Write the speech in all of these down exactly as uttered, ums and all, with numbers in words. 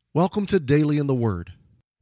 Welcome to Daily in the Word.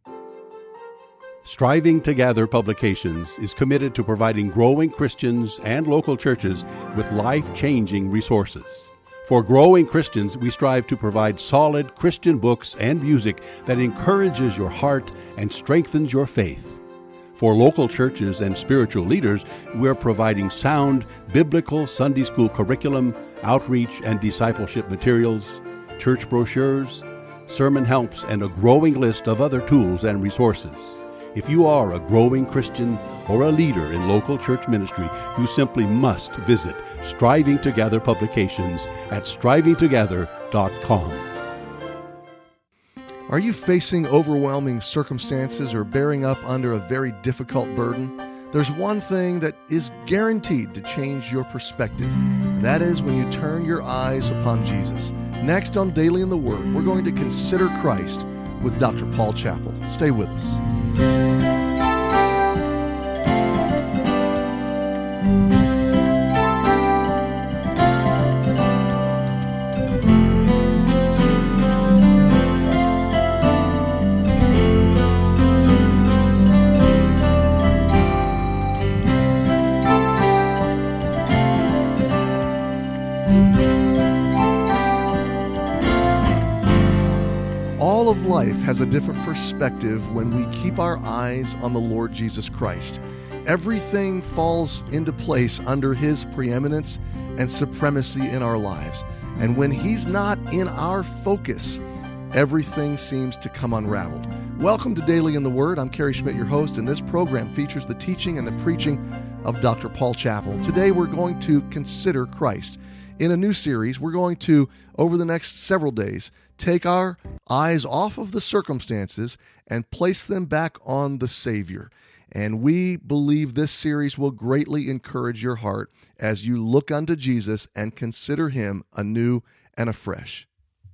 Striving to Gather Publications is committed to providing growing Christians and local churches with life-changing resources. For growing Christians, we strive to provide solid Christian books and music that encourages your heart and strengthens your faith. For local churches and spiritual leaders, we're providing sound biblical Sunday school curriculum, outreach and discipleship materials, church brochures, sermon helps, and a growing list of other tools and resources. If you are a growing Christian or a leader in local church ministry, you simply must visit Striving to Gather Publications at striving together dot com. Are you facing overwhelming circumstances or bearing up under a very difficult burden? There's one thing that is guaranteed to change your perspective. That is when you turn your eyes upon Jesus. Next on Daily in the Word, we're going to consider Christ with Doctor Paul Chappell. Stay with us. All of life has a different perspective when we keep our eyes on the Lord Jesus Christ. Everything falls into place under His preeminence and supremacy in our lives. And when He's not in our focus, everything seems to come unraveled. Welcome to Daily in the Word. I'm Kerry Schmidt, your host, and this program features the teaching and the preaching of Doctor Paul Chappell. Today we're going to consider Christ. In a new series, we're going to, over the next several days, take our eyes off of the circumstances and place them back on the Savior. And we believe this series will greatly encourage your heart as you look unto Jesus and consider Him anew and afresh.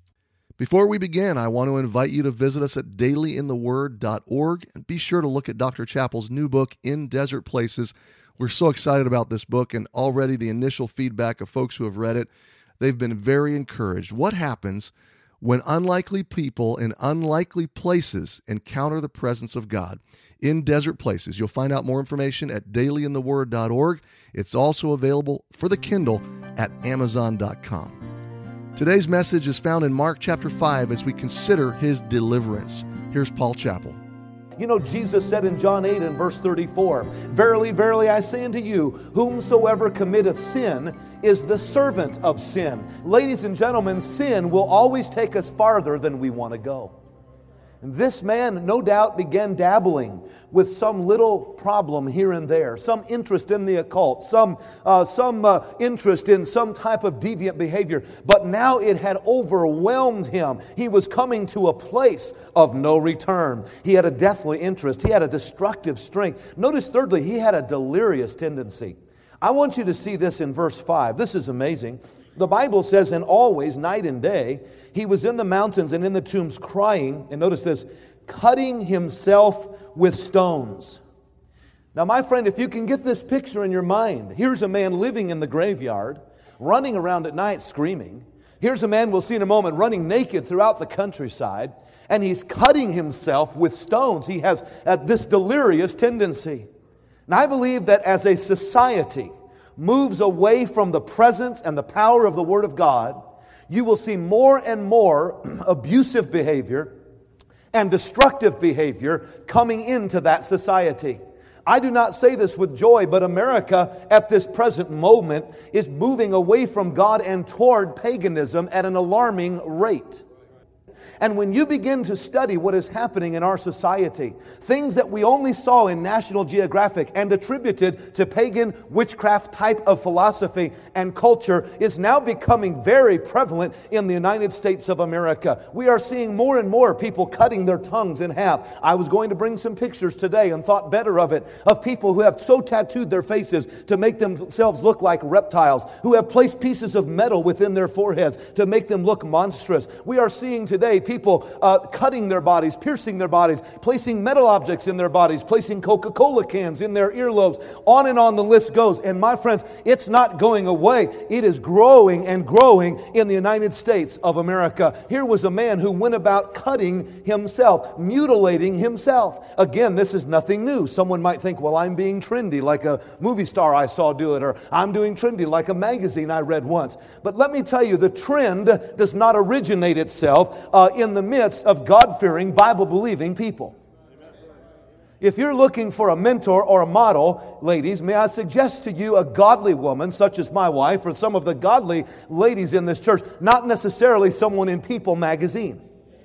Before we begin, I want to invite you to visit us at daily in the word dot org and be sure to look at Doctor Chappell's new book, In Desert Places. We're so excited about this book, and already the initial feedback of folks who have read it, they've been very encouraged. What happens when unlikely people in unlikely places encounter the presence of God? In Desert Places. You'll find out more information at daily in the word dot org. It's also available for the Kindle at amazon dot com. Today's message is found in Mark chapter five as we consider His deliverance. Here's Paul Chappell. You know, Jesus said in John eight and verse thirty-four, "Verily, verily, I say unto you, whomsoever committeth sin is the servant of sin." Ladies and gentlemen, sin will always take us farther than we want to go. And this man, no doubt, began dabbling with some little problem here and there, some interest in the occult, some uh, some uh, interest in some type of deviant behavior. But now it had overwhelmed him. He was coming to a place of no return. He had a deathly interest. He had a destructive strength. Notice, thirdly, he had a delirious tendency. I want you to see this in verse five. This is amazing. The Bible says, "And always, night and day, he was in the mountains and in the tombs crying," and notice this, "cutting himself with stones." Now, my friend, if you can get this picture in your mind, here's a man living in the graveyard, running around at night screaming. Here's a man, we'll see in a moment, running naked throughout the countryside, and he's cutting himself with stones. He has uh, this delirious tendency. And I believe that as a society moves away from the presence and the power of the Word of God, you will see more and more abusive behavior and destructive behavior coming into that society. I do not say this with joy, but America at this present moment is moving away from God and toward paganism at an alarming rate. And when you begin to study what is happening in our society, things that we only saw in National Geographic and attributed to pagan witchcraft type of philosophy and culture is now becoming very prevalent in the United States of America. We are seeing more and more people cutting their tongues in half. I was going to bring some pictures today and thought better of it, of people who have so tattooed their faces to make themselves look like reptiles, who have placed pieces of metal within their foreheads to make them look monstrous. We are seeing today people people uh, cutting their bodies, piercing their bodies, placing metal objects in their bodies, placing Coca-Cola cans in their earlobes. On and on the list goes. And my friends, it's not going away. It is growing and growing in the United States of America. Here was a man who went about cutting himself, mutilating himself. Again, this is nothing new. Someone might think, well, I'm being trendy like a movie star I saw do it, or I'm doing trendy like a magazine I read once. But let me tell you, the trend does not originate itself uh, in the midst of God-fearing, Bible-believing people. If you're looking for a mentor or a model, ladies, may I suggest to you a godly woman, such as my wife, or some of the godly ladies in this church, not necessarily someone in People magazine.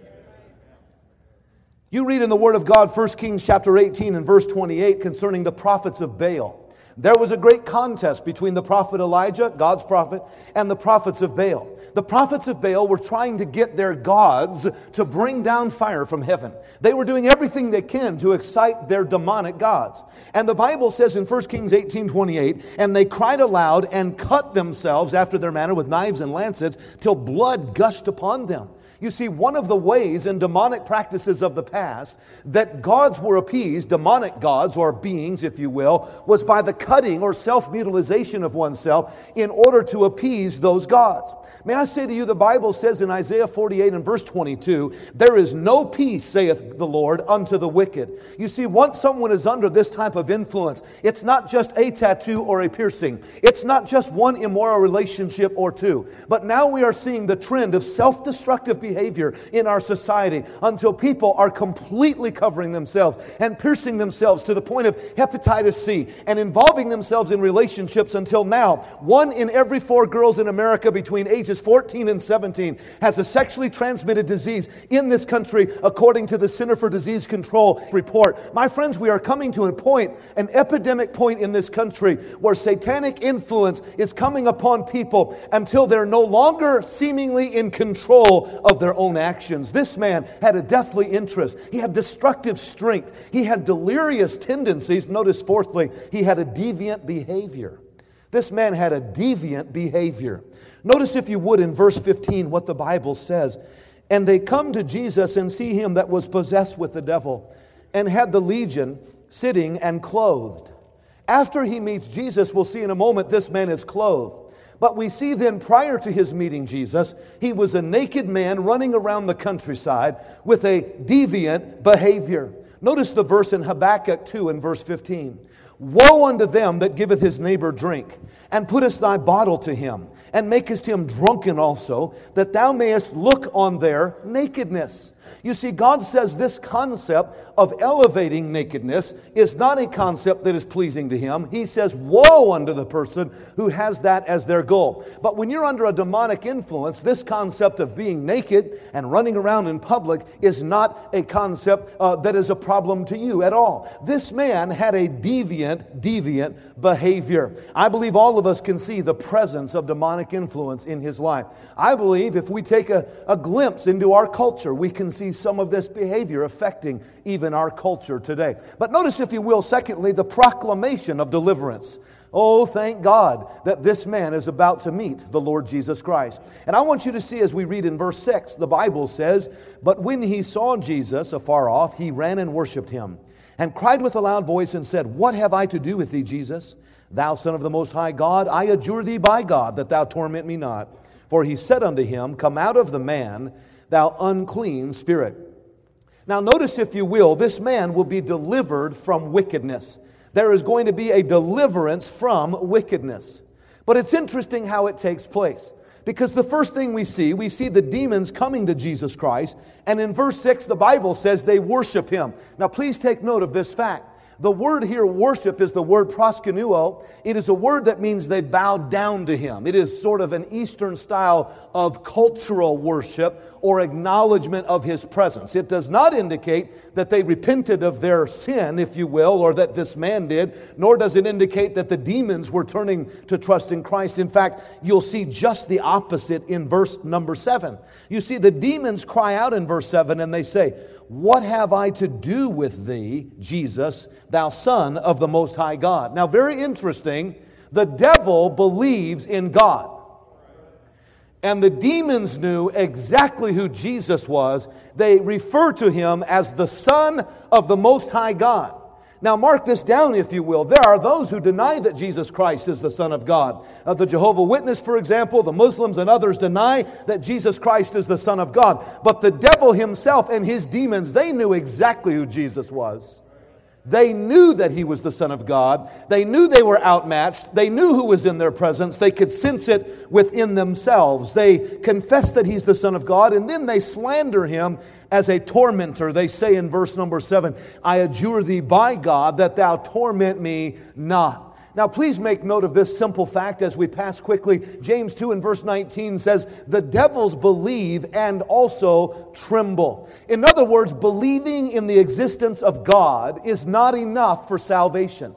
You read in the Word of God, First Kings chapter eighteen and verse twenty-eight, concerning the prophets of Baal. There was a great contest between the prophet Elijah, God's prophet, and the prophets of Baal. The prophets of Baal were trying to get their gods to bring down fire from heaven. They were doing everything they can to excite their demonic gods. And the Bible says in First Kings eighteen twenty-eight, and they cried aloud and cut themselves after their manner with knives and lancets till blood gushed upon them. You see, one of the ways in demonic practices of the past that gods were appeased, demonic gods or beings, if you will, was by the cutting or self-mutilization of oneself in order to appease those gods. May I say to you, the Bible says in Isaiah forty-eight and verse twenty-two, there is no peace, saith the Lord, unto the wicked. You see, once someone is under this type of influence, it's not just a tattoo or a piercing. It's not just one immoral relationship or two. But now we are seeing the trend of self-destructive behavior behavior in our society until people are completely covering themselves and piercing themselves to the point of hepatitis C and involving themselves in relationships until now. One in every four girls in America between ages fourteen and seventeen has a sexually transmitted disease in this country according to the Center for Disease Control report. My friends, we are coming to a point, an epidemic point in this country where satanic influence is coming upon people until they're no longer seemingly in control of their own actions. This man had a deathly interest. He had destructive strength. He had delirious tendencies. Notice fourthly, he had a deviant behavior. This man had a deviant behavior. Notice, if you would, in verse fifteen what the Bible says. And they come to Jesus and see him that was possessed with the devil and had the legion sitting and clothed. After he meets Jesus, we'll see in a moment, this man is clothed. But we see then, prior to his meeting Jesus, he was a naked man running around the countryside with a deviant behavior. Notice the verse in Habakkuk two and verse fifteen. Woe unto them that giveth his neighbor drink, and puttest thy bottle to him, and makest him drunken also, that thou mayest look on their nakedness. You see, God says this concept of elevating nakedness is not a concept that is pleasing to Him. He says, woe unto the person who has that as their goal. But when you're under a demonic influence, this concept of being naked and running around in public is not a concept uh, that is a problem to you at all. This man had a deviant, deviant behavior. I believe all of us can see the presence of demonic influence in his life. I believe if we take a, a glimpse into our culture, we can see some of this behavior affecting even our culture today. But notice, if you will, secondly, the proclamation of deliverance. Oh, thank God that this man is about to meet the Lord Jesus Christ. And I want you to see, as we read in verse six, the Bible says, But when he saw Jesus afar off, he ran and worshipped him, and cried with a loud voice and said, What have I to do with thee, Jesus? Thou Son of the Most High God, I adjure thee by God that thou torment me not. For he said unto him, Come out of the man, thou unclean spirit. Now notice, if you will, this man will be delivered from wickedness. There is going to be a deliverance from wickedness. But it's interesting how it takes place. Because the first thing we see, we see the demons coming to Jesus Christ. And in verse six, the Bible says they worship him. Now please take note of this fact. The word here, worship, is the word proskunuo. It is a word that means they bowed down to him. It is sort of an Eastern style of cultural worship or acknowledgement of his presence. It does not indicate that they repented of their sin, if you will, or that this man did, nor does it indicate that the demons were turning to trust in Christ. In fact, you'll see just the opposite in verse number seven. You see, the demons cry out in verse seven and they say, What have I to do with thee, Jesus, thou Son of the Most High God? Now, very interesting, the devil believes in God. And the demons knew exactly who Jesus was. They refer to him as the Son of the Most High God. Now mark this down, if you will. There are those who deny that Jesus Christ is the Son of God. Uh, the Jehovah's Witness, for example, the Muslims and others deny that Jesus Christ is the Son of God. But the devil himself and his demons, they knew exactly who Jesus was. They knew that he was the Son of God. They knew they were outmatched. They knew who was in their presence. They could sense it within themselves. They confess that he's the Son of God, and then they slander him as a tormentor. They say in verse number seven, I adjure thee by God that thou torment me not. Now, please make note of this simple fact as we pass quickly. James two and verse nineteen says, the devils believe and also tremble. In other words, believing in the existence of God is not enough for salvation.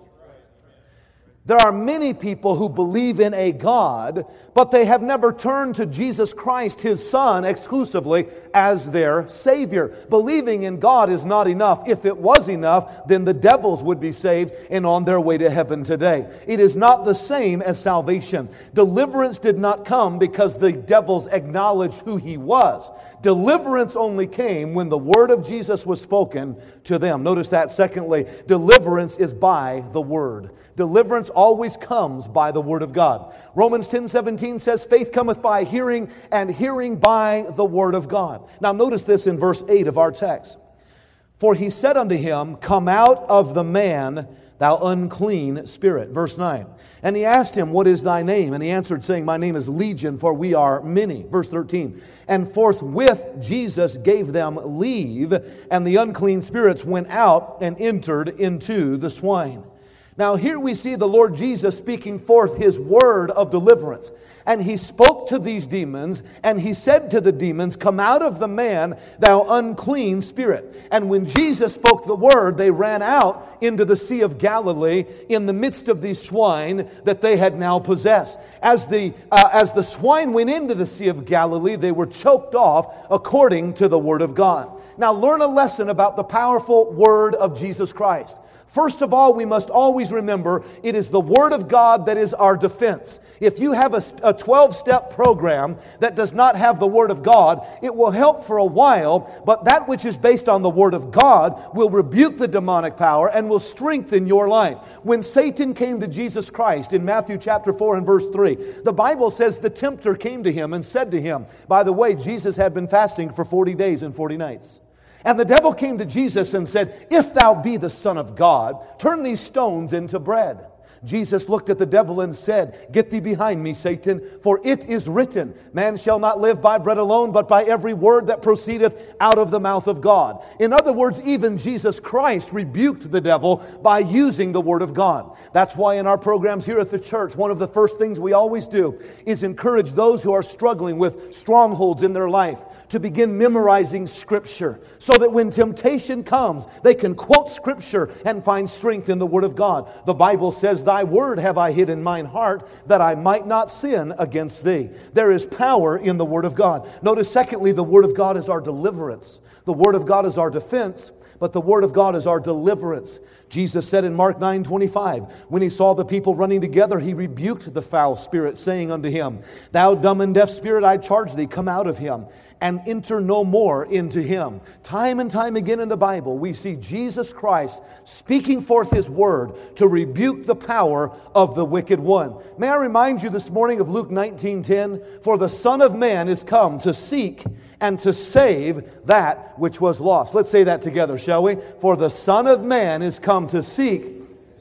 There are many people who believe in a God, but they have never turned to Jesus Christ, His Son, exclusively as their Savior. Believing in God is not enough. If it was enough, then the devils would be saved and on their way to heaven today. It is not the same as salvation. Deliverance did not come because the devils acknowledged who He was. Deliverance only came when the word of Jesus was spoken to them. Notice that. Secondly, deliverance is by the word. Deliverance always comes by the word of God. Romans ten seventeen says, faith cometh by hearing, and hearing by the word of God. Now notice this in verse eight of our text. For he said unto him, come out of the man, thou unclean spirit. Verse nine. And he asked him, what is thy name? And he answered, saying, my name is Legion, for we are many. Verse thirteen. And forthwith Jesus gave them leave, and the unclean spirits went out and entered into the swine. Now here we see the Lord Jesus speaking forth His word of deliverance. And He spoke to these demons, and He said to the demons, come out of the man, thou unclean spirit. And when Jesus spoke the word, they ran out into the Sea of Galilee in the midst of these swine that they had now possessed. As the, uh, as the swine went into the Sea of Galilee, they were choked off according to the word of God. Now learn a lesson about the powerful word of Jesus Christ. First of all, we must always remember it is the Word of God that is our defense. If you have a twelve-step program that does not have the Word of God, it will help for a while, but that which is based on the Word of God will rebuke the demonic power and will strengthen your life. When Satan came to Jesus Christ in Matthew chapter four and verse three, the Bible says the tempter came to Him and said to Him, by the way, Jesus had been fasting for forty days and forty nights. And the devil came to Jesus and said, if thou be the Son of God, turn these stones into bread. Jesus looked at the devil and said, get thee behind me, Satan, for it is written, man shall not live by bread alone, but by every word that proceedeth out of the mouth of God. In other words, even Jesus Christ rebuked the devil by using the word of God. That's why in our programs here at the church, one of the first things we always do is encourage those who are struggling with strongholds in their life to begin memorizing Scripture, so that when temptation comes, they can quote Scripture and find strength in the word of God. The Bible says, thy word have I hid in mine heart, that I might not sin against thee. There is power in the word of God. Notice, secondly, the word of God is our deliverance. The word of God is our defense, but the word of God is our deliverance. Jesus said in Mark nine twenty-five, when He saw the people running together, He rebuked the foul spirit, saying unto him, thou dumb and deaf spirit, I charge thee, come out of him, and enter no more into him. Time and time again in the Bible, we see Jesus Christ speaking forth His word to rebuke the power of the wicked one. May I remind you this morning of Luke nineteen ten, for the Son of Man is come to seek and to save that which was lost. Let's say that together, shall we? For the Son of Man is come to seek.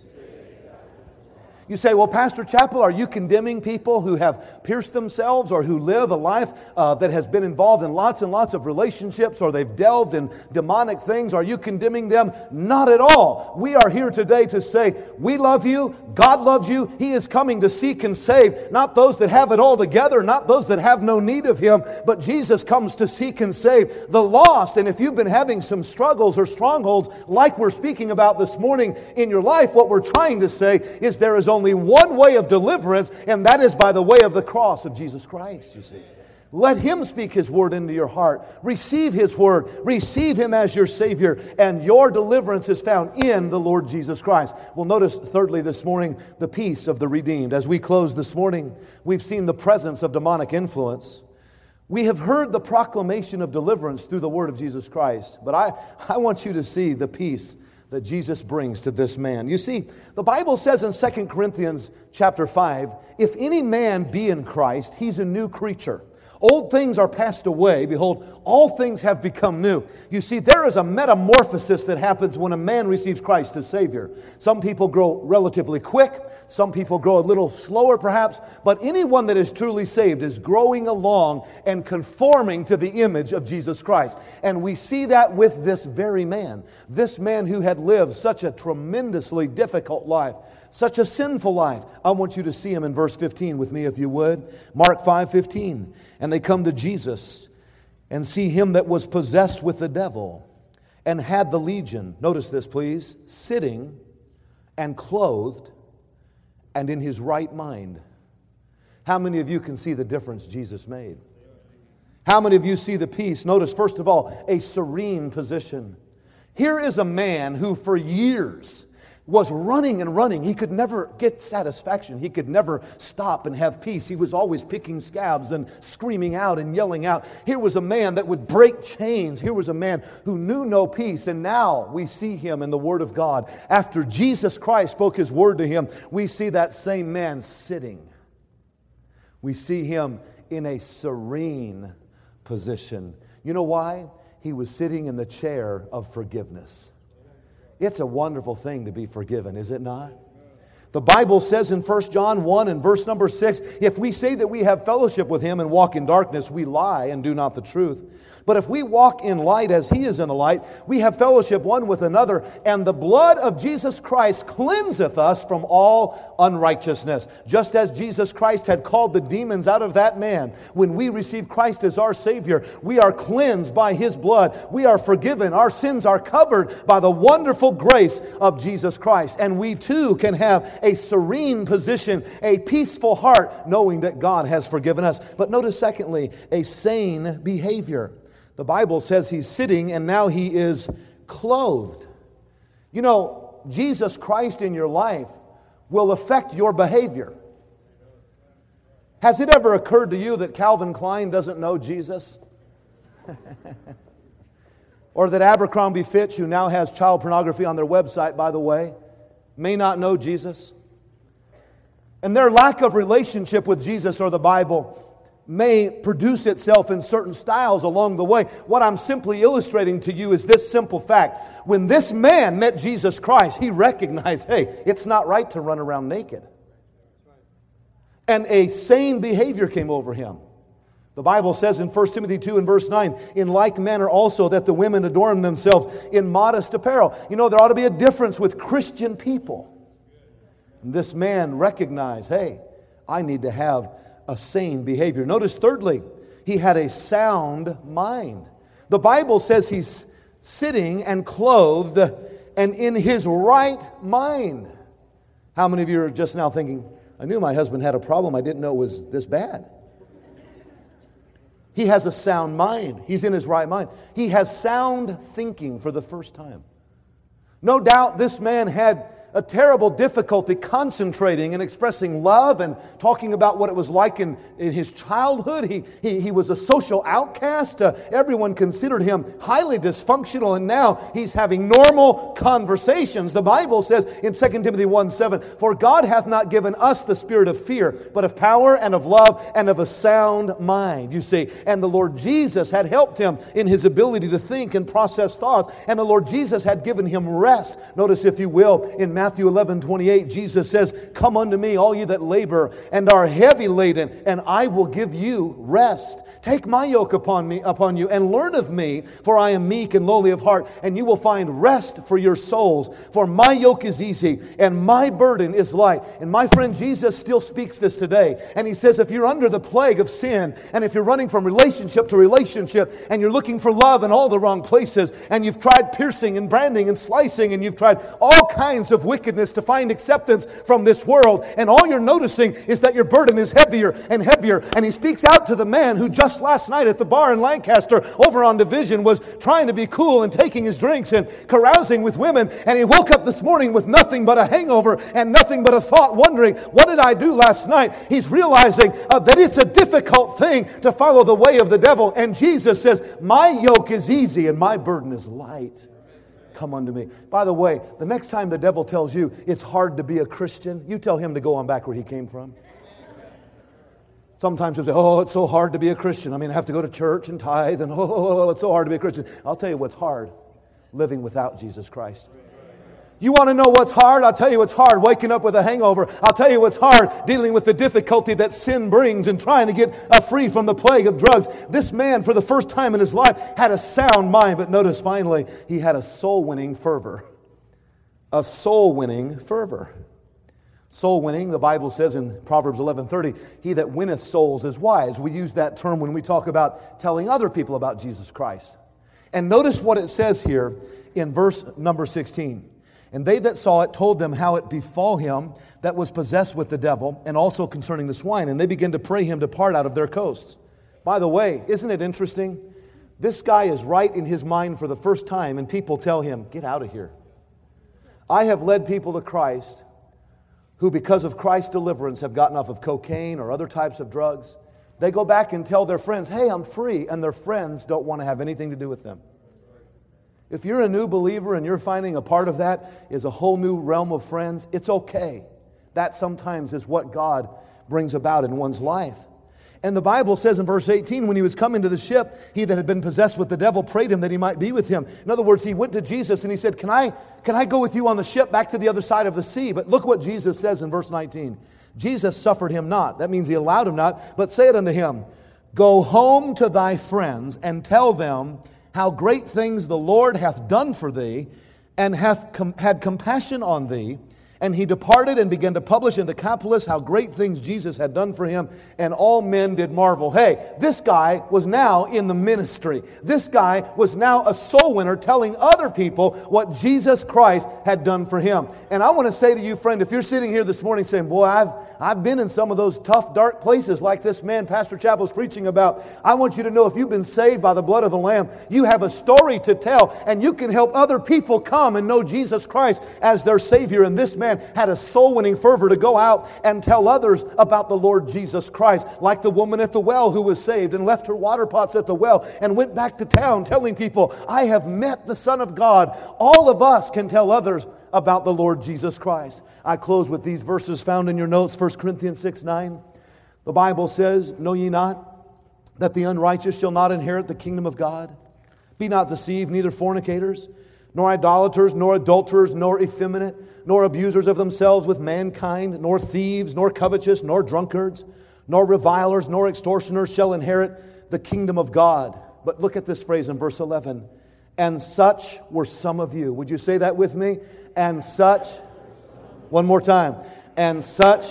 You say, well, Pastor Chappell, are you condemning people who have pierced themselves or who live a life uh, that has been involved in lots and lots of relationships, or they've delved in demonic things? Are you condemning them? Not at all. We are here today to say, we love you, God loves you, He is coming to seek and save, not those that have it all together, not those that have no need of Him, but Jesus comes to seek and save the lost. And if you've been having some struggles or strongholds like we're speaking about this morning in your life, what we're trying to say is there is only Only one way of deliverance, and that is by the way of the cross of Jesus Christ, you see. Let Him speak His word into your heart. Receive His word. Receive Him as your Savior, and your deliverance is found in the Lord Jesus Christ. Well, notice thirdly this morning, the peace of the redeemed. As we close this morning, we've seen the presence of demonic influence. We have heard the proclamation of deliverance through the word of Jesus Christ, but I, I want you to see the peace that Jesus brings to this man. You see, the Bible says in Second Corinthians chapter five, if any man be in Christ, he's a new creature. Old things are passed away. Behold, all things have become new. You see, there is a metamorphosis that happens when a man receives Christ as Savior. Some people grow relatively quick. Some people grow a little slower, perhaps. But anyone that is truly saved is growing along and conforming to the image of Jesus Christ. And we see that with this very man. This man who had lived such a tremendously difficult life. Such a sinful life. I want you to see him in verse fifteen with me, if you would. Mark five fifteen. And they come to Jesus and see him that was possessed with the devil and had the legion. Notice this, please. Sitting and clothed and in his right mind. How many of you can see the difference Jesus made? How many of you see the peace? Notice, first of all, a serene position. Here is a man who for years was running and running. He could never get satisfaction. He could never stop and have peace. He was always picking scabs and screaming out and yelling out. Here was a man that would break chains. Here was a man who knew no peace. And now we see him in the Word of God. After Jesus Christ spoke His Word to him, we see that same man sitting. We see him in a serene position. You know why? He was sitting in the chair of forgiveness. It's a wonderful thing to be forgiven, is it not? The Bible says in First John one and verse number six, if we say that we have fellowship with Him and walk in darkness, we lie and do not the truth. But if we walk in light as He is in the light, we have fellowship one with another, and the blood of Jesus Christ cleanseth us from all unrighteousness. Just as Jesus Christ had called the demons out of that man, when we receive Christ as our Savior, we are cleansed by His blood. We are forgiven. Our sins are covered by the wonderful grace of Jesus Christ. And we too can have a serene position, a peaceful heart, knowing that God has forgiven us. But notice secondly, a sane behavior. The Bible says he's sitting and now he is clothed. You know, Jesus Christ in your life will affect your behavior. Has it ever occurred to you that Calvin Klein doesn't know Jesus? Or that Abercrombie Fitch, who now has child pornography on their website, by the way, may not know Jesus? And their lack of relationship with Jesus or the Bible may produce itself in certain styles along the way. What I'm simply illustrating to you is this simple fact. When this man met Jesus Christ, he recognized, hey, it's not right to run around naked. And a sane behavior came over him. The Bible says in First Timothy two and verse nine, in like manner also that the women adorn themselves in modest apparel. You know, there ought to be a difference with Christian people. And this man recognized, hey, I need to have a sane behavior. Notice thirdly, he had a sound mind. The Bible says he's sitting and clothed and in his right mind. How many of you are just now thinking, I knew my husband had a problem, I didn't know it was this bad? He has a sound mind. He's in his right mind. He has sound thinking for the first time. No doubt this man had a terrible difficulty concentrating and expressing love and talking about what it was like in, in his childhood. He, he, he was a social outcast. Uh, everyone considered him highly dysfunctional, and now he's having normal conversations. The Bible says in Second Timothy one seven, for God hath not given us the spirit of fear, but of power and of love and of a sound mind, you see. And the Lord Jesus had helped him in his ability to think and process thoughts, and the Lord Jesus had given him rest. Notice, if you will, in Matthew eleven twenty-eight, Jesus says, come unto me, all you that labor and are heavy laden, and I will give you rest. Take my yoke upon me, upon you, and learn of me, for I am meek and lowly of heart, and you will find rest for your souls. For my yoke is easy, and my burden is light. And my friend, Jesus still speaks this today. And He says, if you're under the plague of sin, and if you're running from relationship to relationship, and you're looking for love in all the wrong places, and you've tried piercing and branding and slicing, and you've tried all kinds of wickedness to find acceptance from this world. And all you're noticing is that your burden is heavier and heavier. And he speaks out to the man who just last night at the bar in Lancaster over on Division was trying to be cool and taking his drinks and carousing with women. And he woke up this morning with nothing but a hangover and nothing but a thought, wondering, what did I do last night? He's realizing uh, that it's a difficult thing to follow the way of the devil. And Jesus says, my yoke is easy and my burden is light. Come unto me. By the way, the next time the devil tells you it's hard to be a Christian, you tell him to go on back where he came from. Sometimes people say, oh, it's so hard to be a Christian. I mean, I have to go to church and tithe, and oh, it's so hard to be a Christian. I'll tell you what's hard, living without Jesus Christ. You want to know what's hard? I'll tell you what's hard, waking up with a hangover. I'll tell you what's hard, dealing with the difficulty that sin brings and trying to get uh, free from the plague of drugs. This man, for the first time in his life, had a sound mind, but notice finally, he had a soul-winning fervor. A soul-winning fervor. Soul-winning, the Bible says in Proverbs eleven thirty, he that winneth souls is wise. We use that term when we talk about telling other people about Jesus Christ. And notice what it says here in verse number sixteen. And they that saw it told them how it befall him that was possessed with the devil, and also concerning the swine. And they began to pray him to depart out of their coasts. By the way, isn't it interesting? This guy is right in his mind for the first time, and people tell him, get out of here. I have led people to Christ who, because of Christ's deliverance, have gotten off of cocaine or other types of drugs. They go back and tell their friends, hey, I'm free, and their friends don't want to have anything to do with them. If you're a new believer and you're finding a part of that is a whole new realm of friends, it's okay. That sometimes is what God brings about in one's life. And the Bible says in verse eighteen, when he was coming to the ship, he that had been possessed with the devil prayed him that he might be with him. In other words, he went to Jesus and he said, can I, can I go with you on the ship back to the other side of the sea? But look what Jesus says in verse nineteen. Jesus suffered him not. That means he allowed him not, but said unto him, go home to thy friends and tell them how great things the Lord hath done for thee, and hath com- had compassion on thee. And he departed and began to publish in Decapolis how great things Jesus had done for him, and all men did marvel. Hey, this guy was now in the ministry. This guy was now a soul winner telling other people what Jesus Christ had done for him. And I want to say to you, friend, if you're sitting here this morning saying, boy, I've, I've been in some of those tough, dark places like this man Pastor Chappell's preaching about. I want you to know if you've been saved by the blood of the Lamb, you have a story to tell, and you can help other people come and know Jesus Christ as their Savior. And this man had a soul-winning fervor to go out and tell others about the Lord Jesus Christ, like the woman at the well who was saved and left her water pots at the well and went back to town telling people, I have met the Son of God. All of us can tell others about the Lord Jesus Christ. I close with these verses found in your notes, First Corinthians six nine. The Bible says, know ye not that the unrighteous shall not inherit the kingdom of God? Be not deceived, neither fornicators, nor idolaters, nor adulterers, nor effeminate, nor abusers of themselves with mankind, nor thieves, nor covetous, nor drunkards, nor revilers, nor extortioners shall inherit the kingdom of God. But look at this phrase in verse eleven. And such were some of you. Would you say that with me? And such, one more time. And such,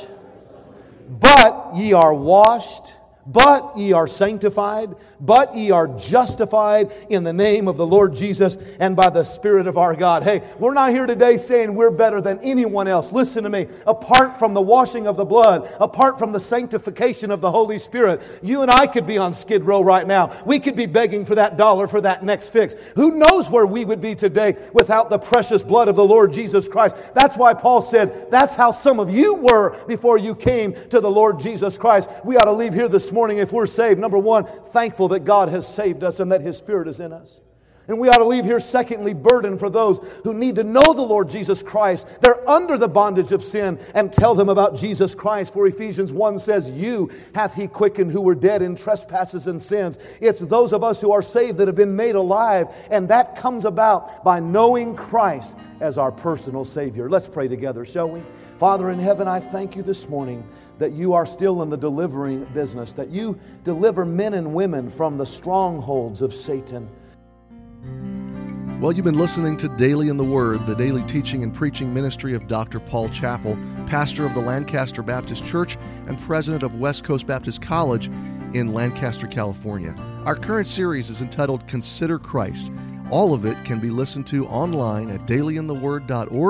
but ye are washed, but ye are sanctified, but ye are justified in the name of the Lord Jesus and by the Spirit of our God. Hey, we're not here today saying we're better than anyone else. Listen to me. Apart from the washing of the blood, apart from the sanctification of the Holy Spirit, you and I could be on Skid Row right now. We could be begging for that dollar for that next fix. Who knows where we would be today without the precious blood of the Lord Jesus Christ? That's why Paul said, that's how some of you were before you came to the Lord Jesus Christ. We ought to leave here this morning, if we're saved, number one, thankful that God has saved us and that His Spirit is in us. And we ought to leave here, secondly, burdened for those who need to know the Lord Jesus Christ. They're under the bondage of sin, and tell them about Jesus Christ. For Ephesians one says, you hath He quickened who were dead in trespasses and sins. It's those of us who are saved that have been made alive, and that comes about by knowing Christ as our personal Savior. Let's pray together, shall we? Father in heaven, I thank You this morning that You are still in the delivering business, that You deliver men and women from the strongholds of Satan. Well, you've been listening to Daily in the Word, the daily teaching and preaching ministry of Doctor Paul Chappell, pastor of the Lancaster Baptist Church and president of West Coast Baptist College in Lancaster, California. Our current series is entitled Consider Christ. All of it can be listened to online at daily in the word dot org,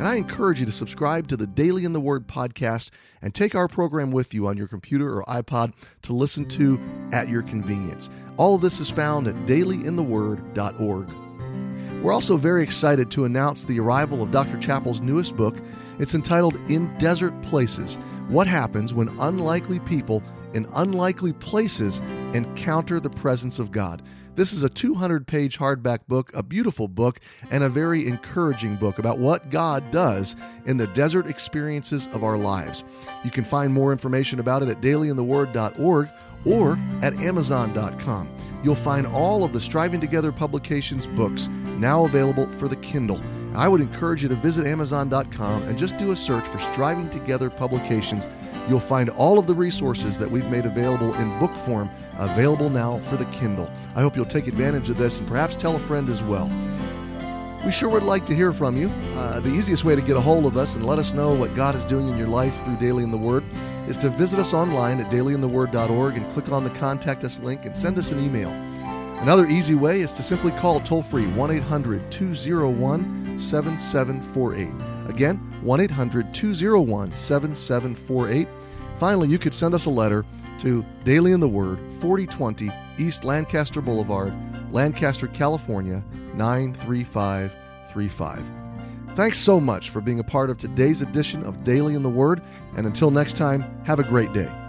And I encourage you to subscribe to the Daily in the Word podcast and take our program with you on your computer or iPod to listen to at your convenience. All of this is found at daily in the word dot org. We're also very excited to announce the arrival of Doctor Chappell's newest book. It's entitled In Desert Places: What Happens When Unlikely People in Unlikely Places Encounter the Presence of God. This is a two hundred page hardback book, a beautiful book, and a very encouraging book about what God does in the desert experiences of our lives. You can find more information about it at daily in the word dot org or at amazon dot com. You'll find all of the Striving Together Publications books now available for the Kindle. I would encourage you to visit amazon dot com and just do a search for Striving Together Publications. You'll find all of the resources that we've made available in book form, available now for the Kindle. I hope you'll take advantage of this and perhaps tell a friend as well. We sure would like to hear from you. Uh, the easiest way to get a hold of us and let us know what God is doing in your life through Daily in the Word is to visit us online at daily in the word dot org and click on the Contact Us link and send us an email. Another easy way is to simply call toll-free one eight hundred two oh one seven seven four eight. Again, one eight hundred two oh one seven seven four eight. Finally, you could send us a letter to Daily in the Word, forty twenty East Lancaster Boulevard, Lancaster, California, nine three five three five. Thanks so much for being a part of today's edition of Daily in the Word, and until next time, have a great day.